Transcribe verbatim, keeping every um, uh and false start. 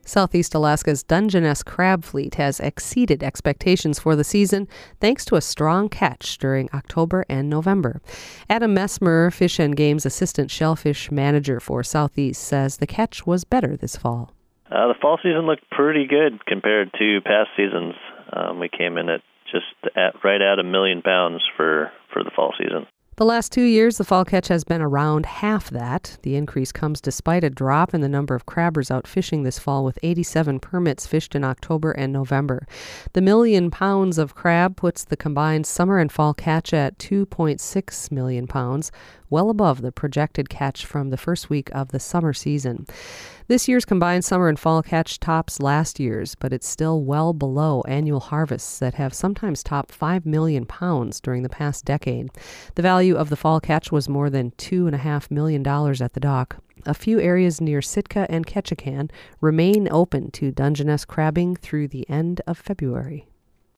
Southeast Alaska's Dungeness crab fleet has exceeded expectations for the season thanks to a strong catch during October and November. Adam Messmer, Fish and Game's assistant shellfish manager for Southeast, says the catch was better this fall. Uh, the fall season looked pretty good compared to past seasons. Um, we came in at just at right at a million pounds for, for the fall season. The last two years, the fall catch has been around half that. The increase comes despite a drop in the number of crabbers out fishing this fall, with eighty-seven permits fished in October and November. The million pounds of crab puts the combined summer and fall catch at two point six million pounds, well above the projected catch from the first week of the summer season. This year's combined summer and fall catch tops last year's, but it's still well below annual harvests that have sometimes topped five million pounds during the past decade. The value of the fall catch was more than two point five million dollars at the dock. A few areas near Sitka and Ketchikan remain open to Dungeness crabbing through the end of February.